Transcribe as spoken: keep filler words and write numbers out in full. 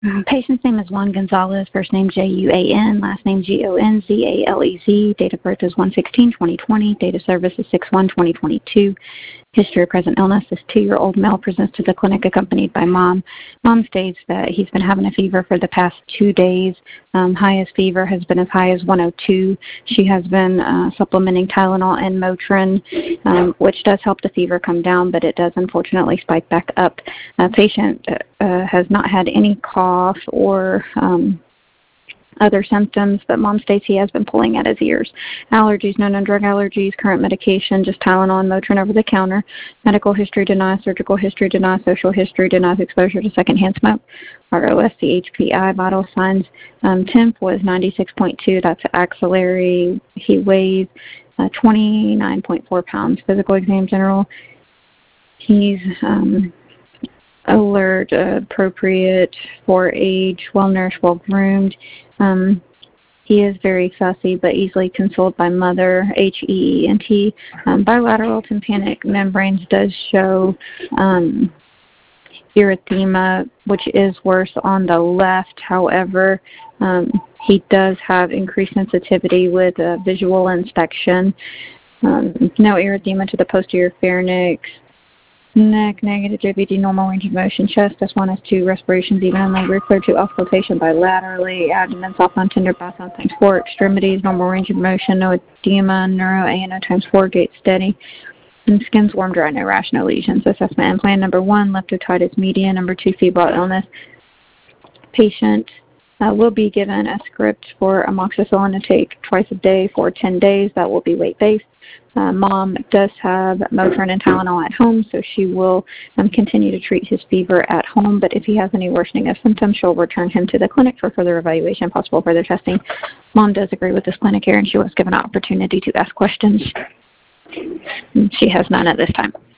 Uh, patient's name is Juan Gonzalez, first name J U A N, last name G O N Z A L E Z. Date of birth is one sixteen twenty twenty. Date of service is six one twenty twenty-two. History of present illness. This two-year-old male presents to the clinic accompanied by mom. Mom states that he's been having a fever for the past two days. Um, highest fever has been as high as one oh two. She has been uh, supplementing Tylenol and Motrin, um, which does help the fever come down, but it does unfortunately spike back up. Uh, patient uh, has not had any cough or um, other symptoms, but mom states he has been pulling at his ears. Allergies, no known drug allergies, current medication, just Tylenol and Motrin over the counter. Medical history denies, surgical history denies, social history denies exposure to secondhand smoke. R O S C H P I, vital signs. Um, temp was ninety-six point two, that's axillary. He weighs uh, twenty-nine point four pounds. Physical exam general. He's um, alert, uh, appropriate for age, well-nourished, well-groomed. Um, he is very fussy but easily consoled by mother, H E E N T. Um, bilateral tympanic membranes does show um, erythema, which is worse on the left. However, um, he does have increased sensitivity with uh, visual inspection. Um, no erythema to the posterior pharynx. Neck, negative, J B D, normal range of motion. Chest, S one, S two, respirations, even on the clear to auscultation bilaterally. Abdomen, soft on tender, bath on times four. Extremities, normal range of motion, no edema, neuro, A N O times four, gait steady. And skin's warm, dry, no rash, no lesions. Assessment and plan number one, leptotitis media. Number two, febrile illness. Patient uh, will be given a script for amoxicillin to take twice a day for ten days. That will be weight-based. Uh, mom does have Motrin and Tylenol at home, so she will um, continue to treat his fever at home. But if he has any worsening of symptoms, she'll return him to the clinic for further evaluation, possible further testing. Mom does agree with this clinic here, and she was given an opportunity to ask questions. She has none at this time.